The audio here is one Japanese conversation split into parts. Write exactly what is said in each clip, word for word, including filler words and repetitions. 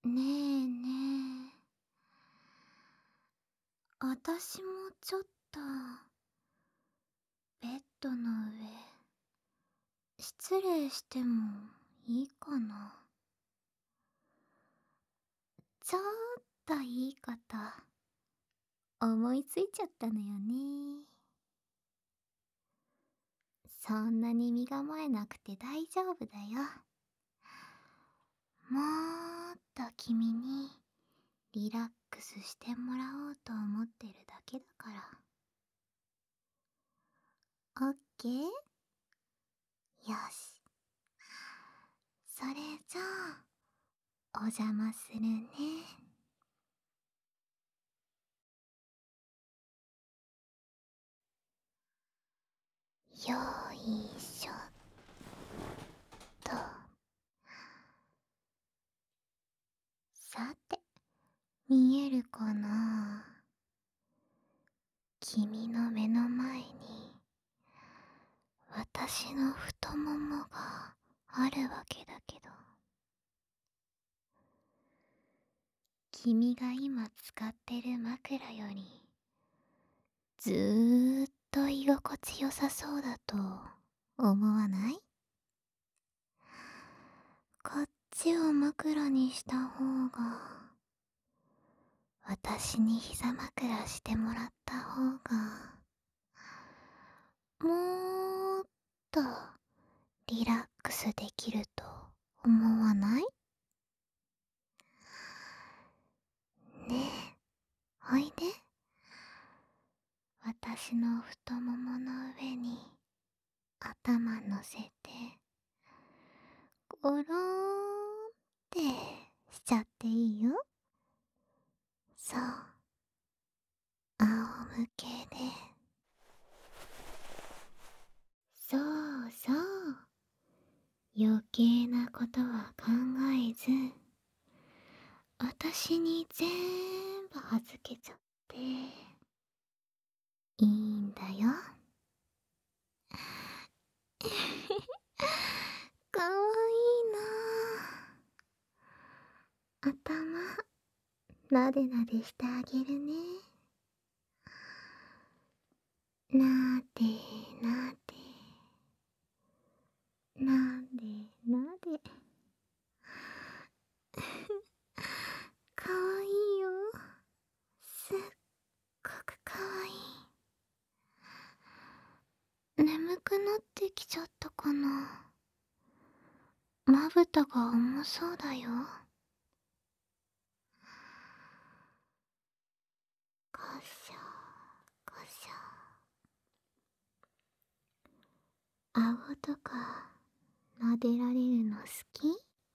ねえねえ。あたしもちょっと、ベッドの上、失礼してもいいかな。ちょっといいこと、思いついちゃったのよね。そんなに身構えなくて大丈夫だよ。もっと君にリラックスしてもらおうと思ってるだけだから。オッケー？よし。それじゃあ、お邪魔するね。よいしょっと。さて、見えるかな？君の目の前に、私の太ももがあるわけだけど。君が今使ってる枕より、ずーっと居心地よさそうだと思わない？こっちを枕にした方が、私に膝枕してもらった方が、もっとリラックスできると思わない？ねえ、おいで。私の太ももの上に頭乗せて、ゴローンってしちゃっていいよ。そう、仰向けで。そうそう、余計なことは考えず、私に全部預けちゃっていいんだよ。かわいいな。頭なでなでしてあげるね。なでなでなでなで。かわいいよ。すっごくかわいい。眠くなってきちゃったかな。まぶたが重そうだよ。こしょこしょ。顎とか撫でられるの好き？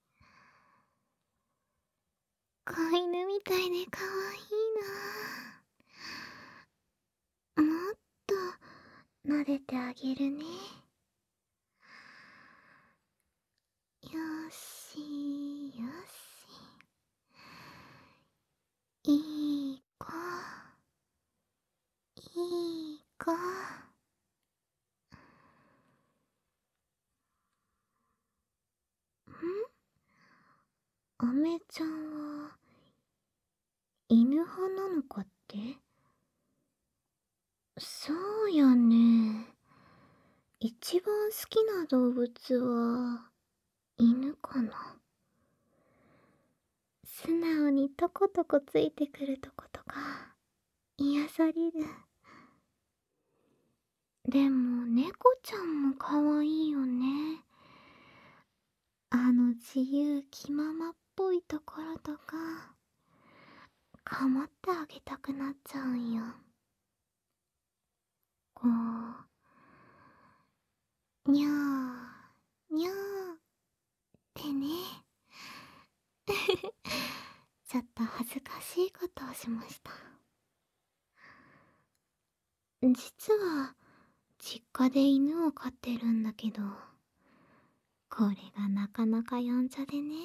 子犬みたいでかわいいな。もっと撫でてあげるね。よしよし。いい子いい子。ん？アメちゃんは犬派なのかって？そうやね。一番好きな動物は犬かな。素直にトコトコついてくるとことか癒される。でも猫ちゃんもかわいいよね。あの自由気ままっぽいところとかかまってあげたくなっちゃうんよ。こうにゃーにゃーってね。ちょっと恥ずかしいことをしました。実は実家で犬を飼ってるんだけど、これがなかなかやんちゃでね。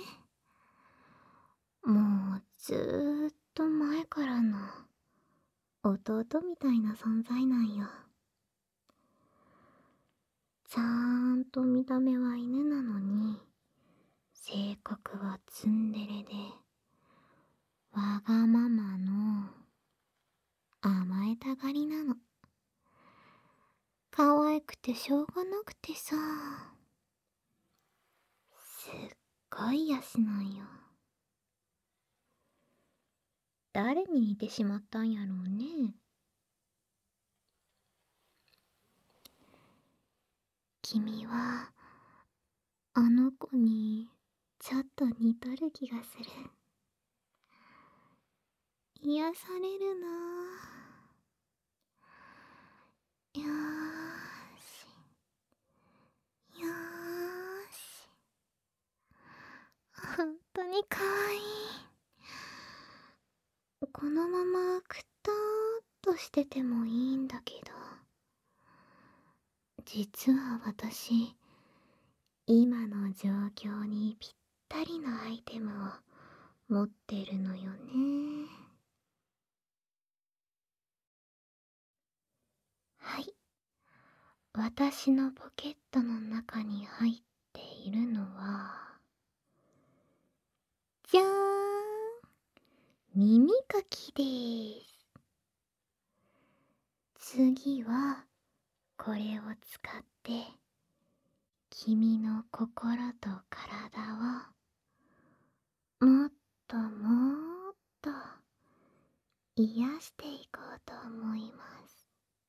もうずーっと前からの弟みたいな存在なんよ。ちゃーんと見た目は犬なのに、性格はツンデレで、 てしょうがなくてさ。すっごい足なんよ。誰に似てしまったんやろうね。君はあの子にちょっと似とる気がする。癒されるなぁ。よーしよーし。ほんとにかわいい。このままくたーっとしててもいいんだけど、実は私今の状況にぴったりのアイテムを持ってるのよね。はい、私のポケットの中に入っているのは、じゃーん、耳かきでーす。次はこれを使って君の心と体をもっともっと癒していこうと思います。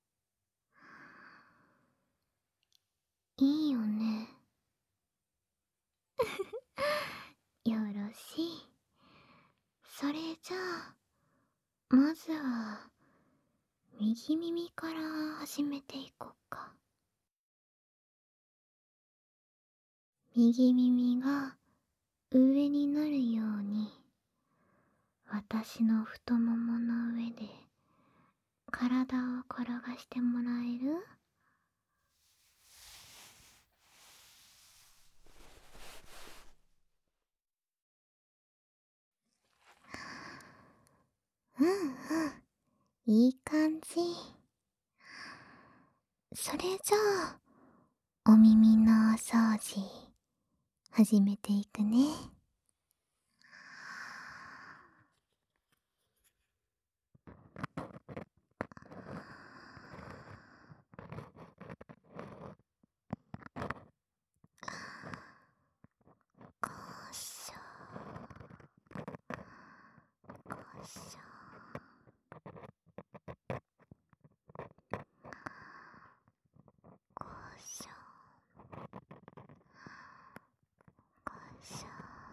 いいよね。よろしい。それじゃあまずは右耳から始めていこうか。右耳が上になるように私の太ももの上で体を転がしてもらえる？うんうん、いい感じ。それじゃあお耳のお掃除始めていくね。こうしょこうしょこうしょこうしょ。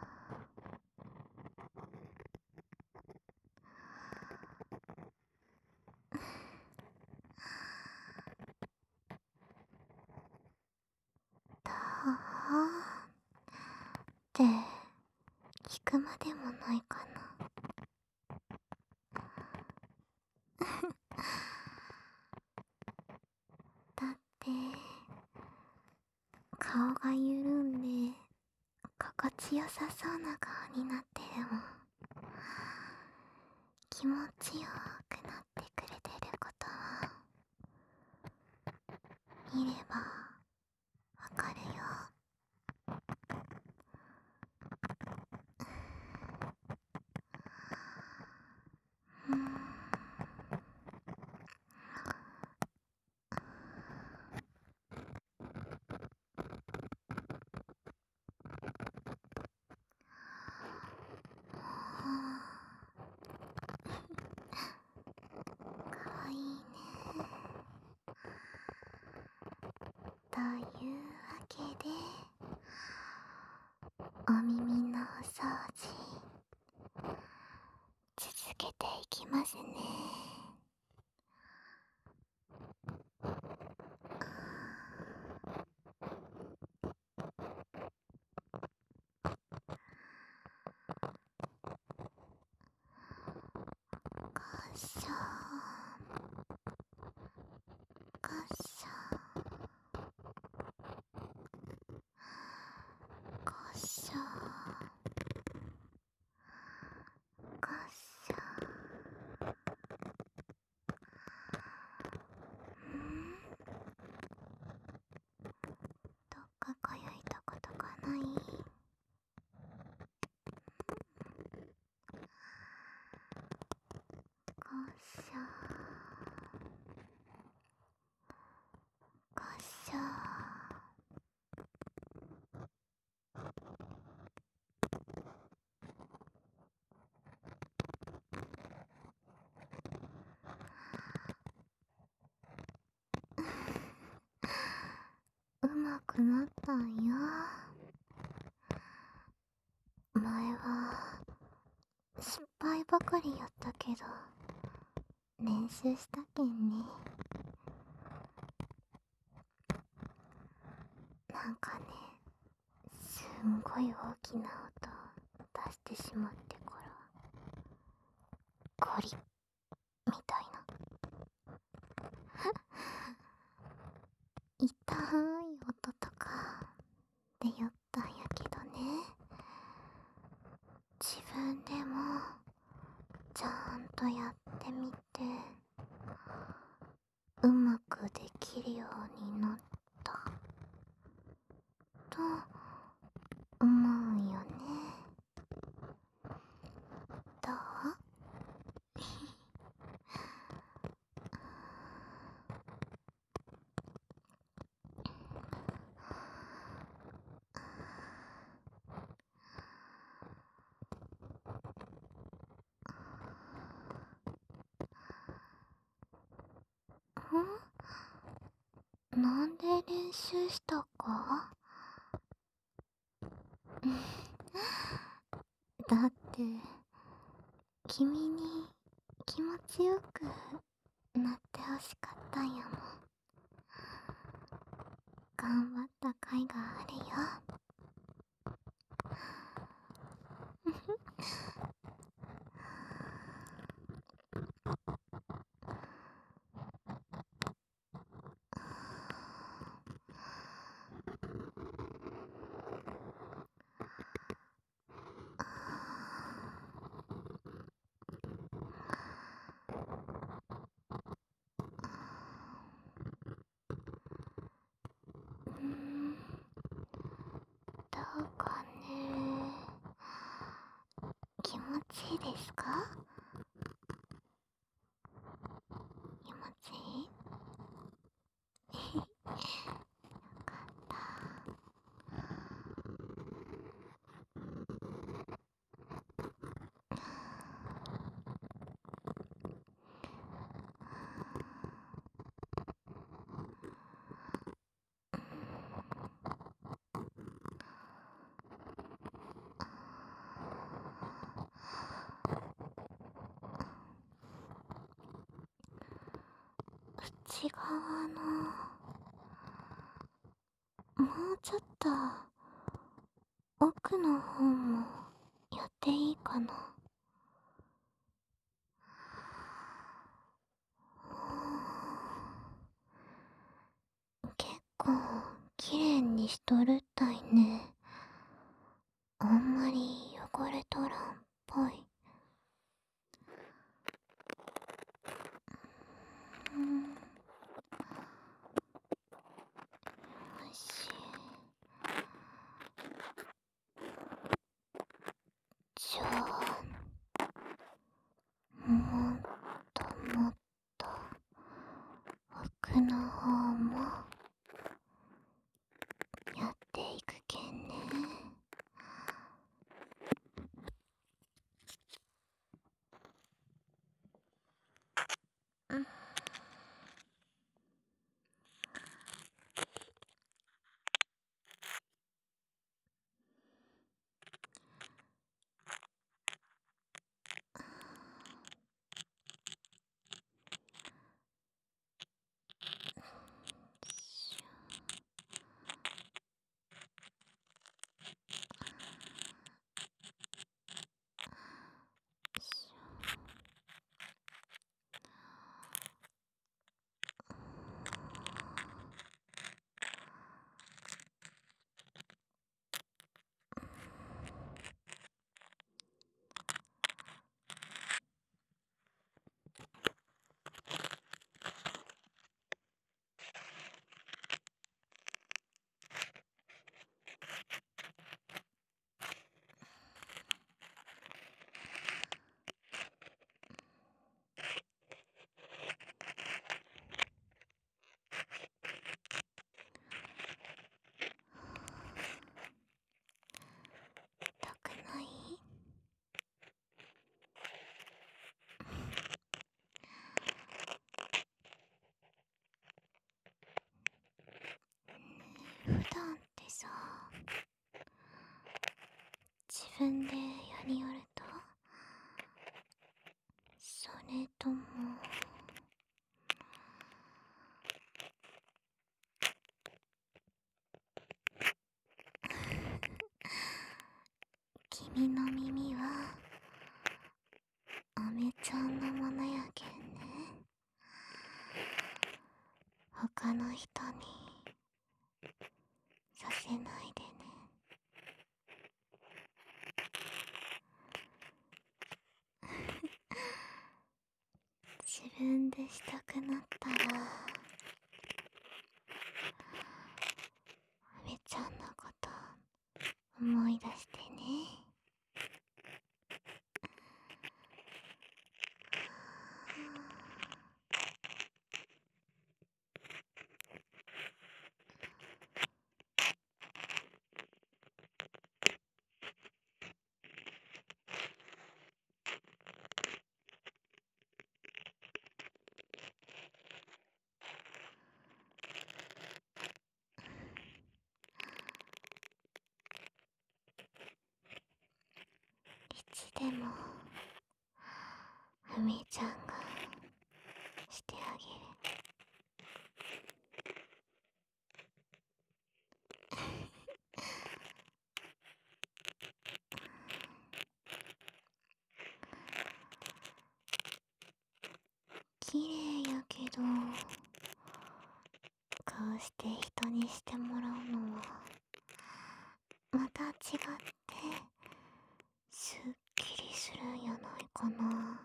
どうって聞くまでもないかな。だって顔が緩んで心地よさそうな顔になってるもん。気持ちよくなってくれてることは見ればわかるよ。うん。かわいいね。というわけでお耳のお掃除続けていきますね。こっしょこっしょこっしょこっしょ。ん？どっかかゆいとことかない？こっ上手くなったんよ。前は失敗ばかりやったけど練習したけんね。なんかね、すんごい大きな音出してしまってからゴリッみたいな痛い音とかでやったんやけどね、自分でもちゃんとやってみてうまくできるようになったと思うよね。どう？ん？なんで練習したか？だって君に気持ちよくなってほしかったんやもん。頑張った甲斐があるよ。うーん、どうかね。気持ちいいですか？気持ちいい？よかった。内側のもうちょっと奥の方もやっていいかな。結構きれいにしとるったいね。あんまり汚れとらんっぽい。うん、よし。じゃあもっともっと奥の方もやっていくけんね。うん。 れとも君の耳はアメちゃんのものやけんね。他の人にさせないでね。自分でしたくなったらアメちゃんのこと思い出してね。いつでもアメちゃんがしてあげる。綺麗やけどこうして人にしてもらうのはまた違ってすっきりするんやないかな。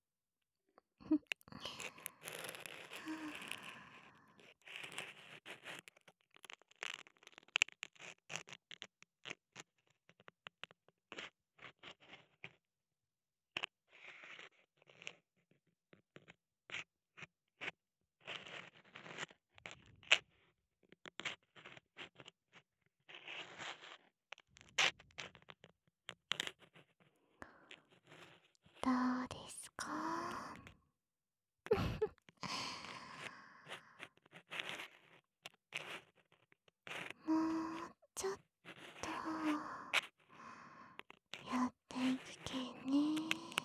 どうですか？もうちょっとやっていくけんね。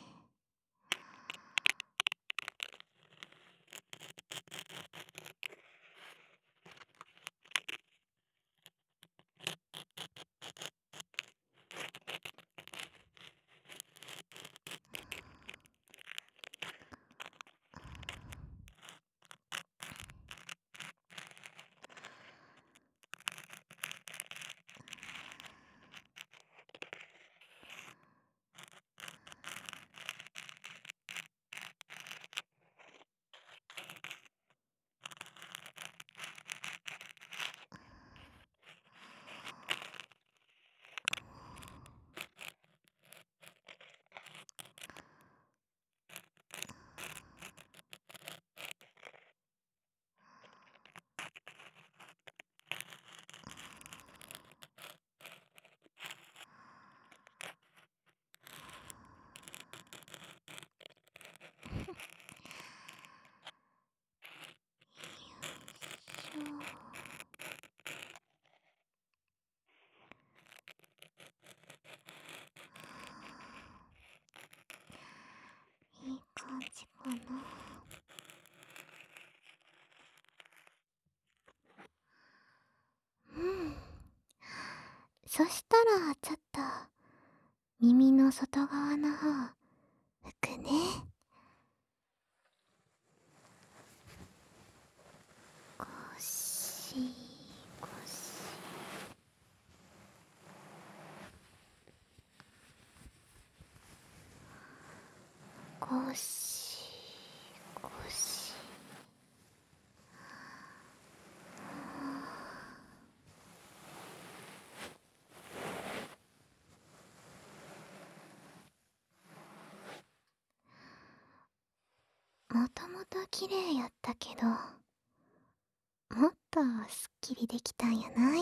いい感じかな。うん。そしたらちょっと耳の外側の方拭くね。ゴシゴシゴシゴシ。もともと綺麗やったけどもっとすっきりできたんやない？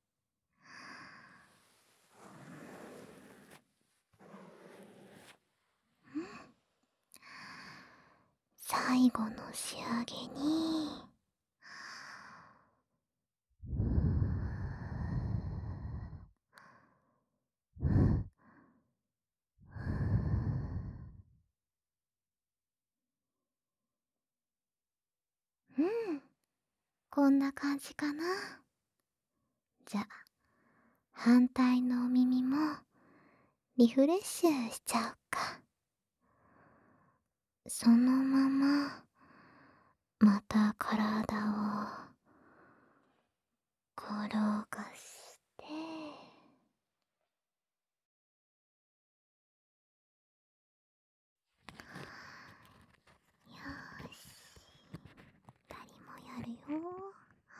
最後の仕上げにうん、こんな感じかな。じゃあ、反対のお耳もリフレッシュしちゃおうか。そのまま、また体を転がして、よーし、二人もやるよ。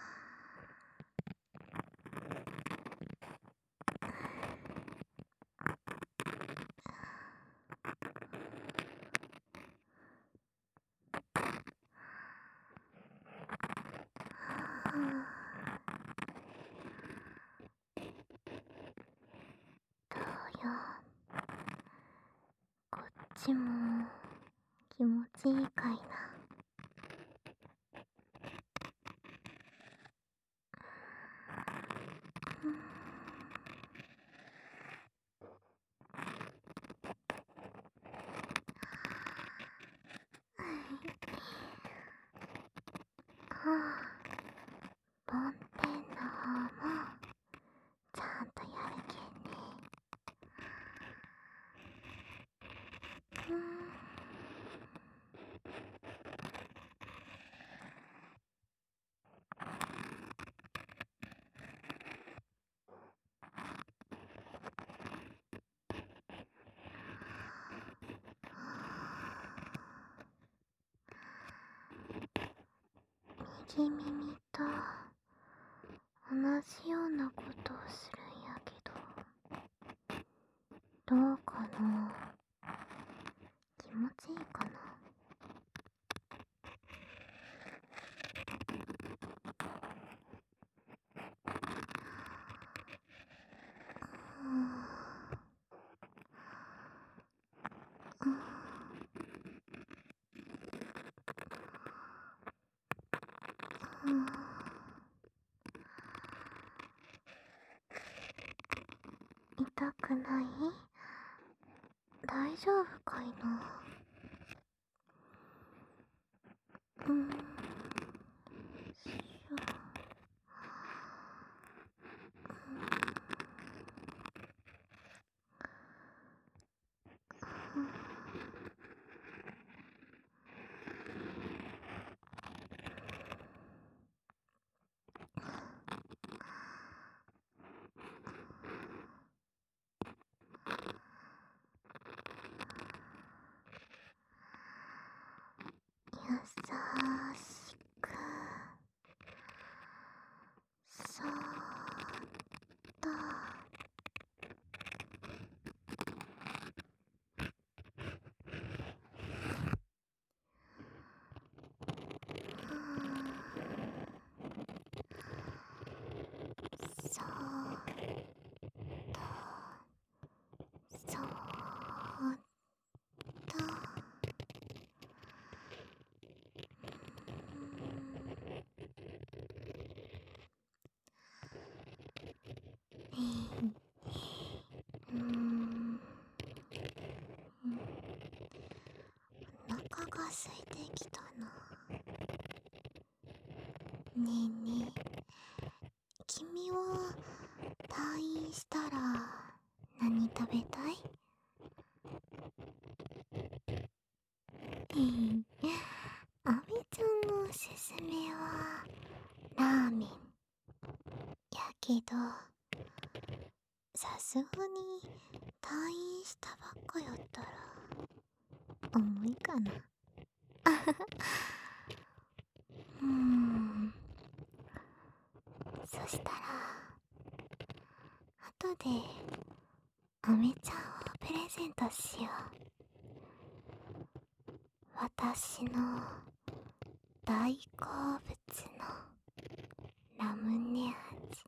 どうよ、こっちも気持ちいいかいな。うん、はあ、梵天の方もちゃんとやるけんね。うん、右耳と同じようなことをするんやけど、どうかな。気持ちいいかな。うん、うん、うん、痛くない？大丈夫かいな。うん、よいしょ。うん、優しく、そーっと。うん、そーっと、そーっと。うん、うーん、お腹が空いてきたな。ねえねえ、君は退院したら何食べたい？ええ、アメちゃんのおすすめはラーメンやけど、さすがに退院したばっかやったら重いかな。うーん、そしたら後でアメちゃんをプレゼントしよう。私の大好物のラムネ味、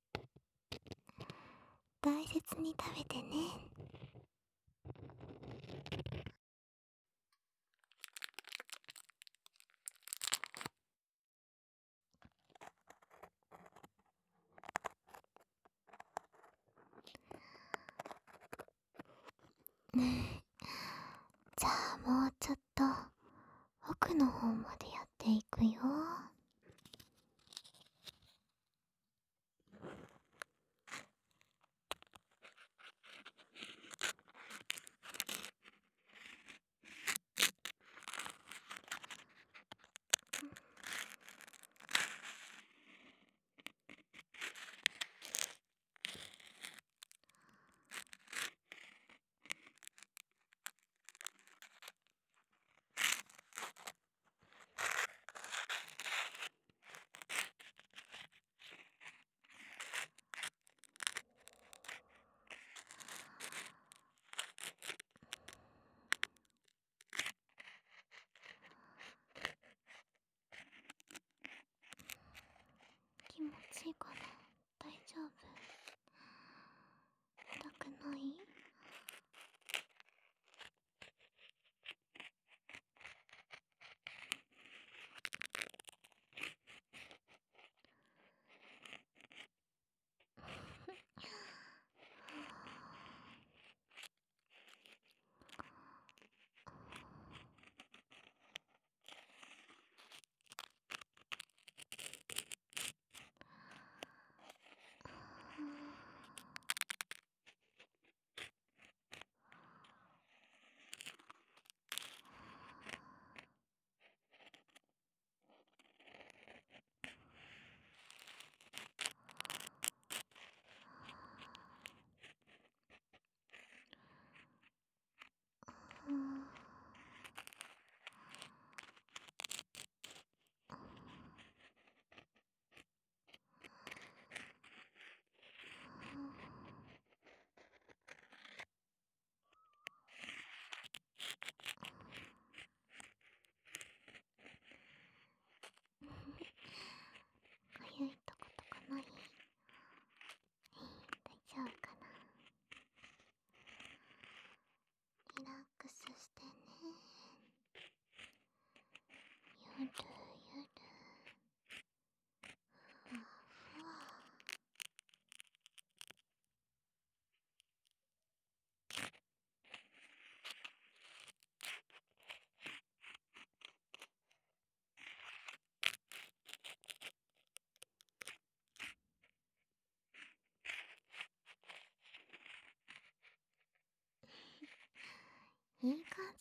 大切に食べてね。じゃあもうちょっと奥の方までやっていくよ。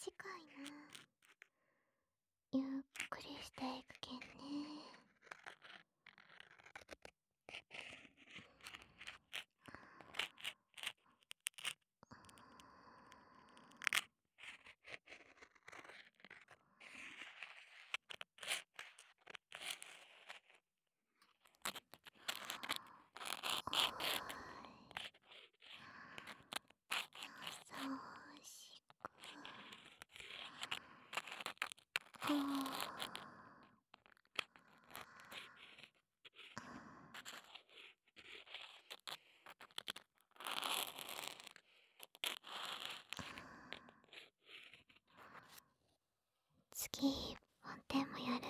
短いな。ゆっくりしていくけんね。優しく。はあ。次、ワンテンもやる？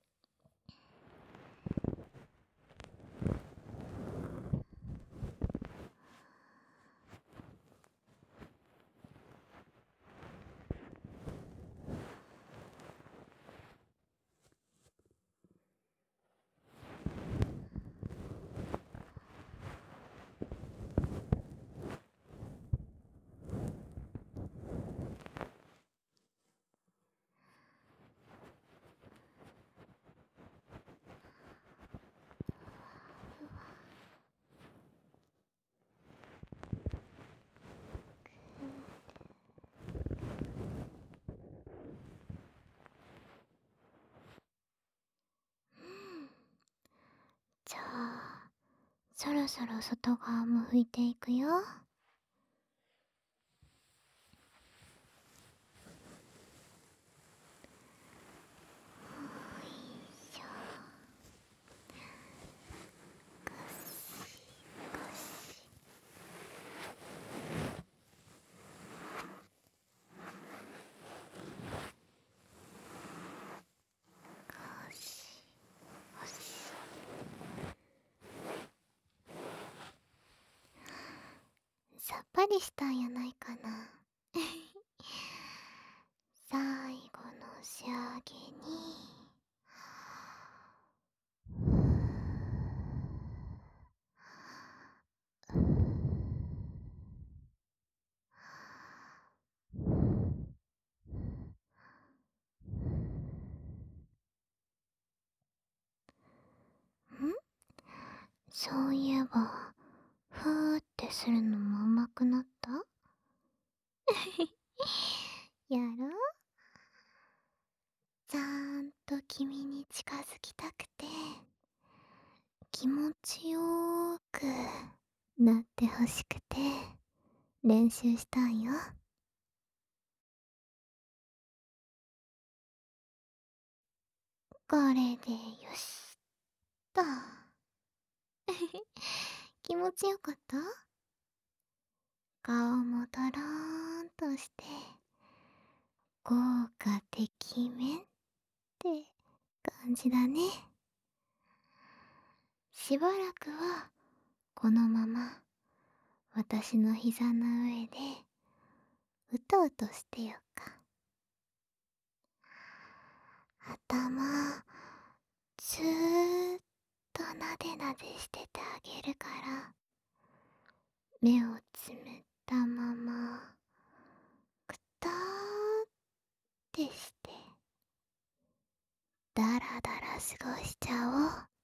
じゃあ、そろそろ外側も拭いていくよ。よいしょ。ゴシゴシ。ゴシゴシ。さっぱりしたんやないかな。最後の仕上げにんそういえばふーってするのも上手くなった？やろう？ちゃんと君に近づきたくて気持ちよーくなってほしくて練習したんよ。これでよしっと。気持ちよかった？顔もドローンとして豪華てきめんって感じだね。しばらくはこのまま私の膝の上でうとうとしてよっか。頭ずーっとなでなでしててあげるから目をつむったままくたーってしてダラダラ過ごしちゃおう。